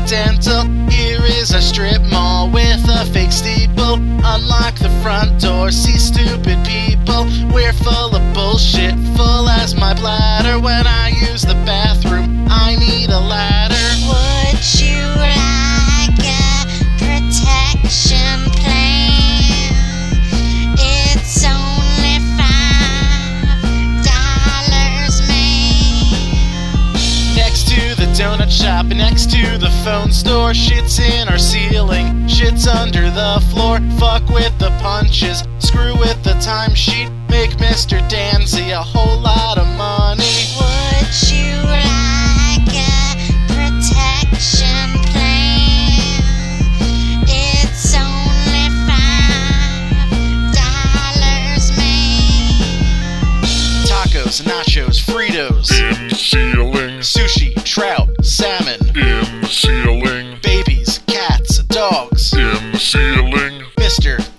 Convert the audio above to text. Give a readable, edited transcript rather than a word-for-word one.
Occidental. Here is a strip mall with a fake steeple. Unlock the front door, see stupid people. We're full of bullshit, full as my bladder. When I use the bathroom, I need a ladder. Would you like a protection plan? It's only $5, man. Next to the donut shop, next to the phone store. Shit's in our ceiling, shit's under the floor. Fuck with the punches, screw with the timesheet. Make Mr. Danzy a whole lot of money. Would you like a protection plan? It's only $5, man. Tacos, nachos, Fritos, In the ceiling, sushi, trout, salmon, in the ceiling, babies, cats, dogs. in the ceiling, Mr.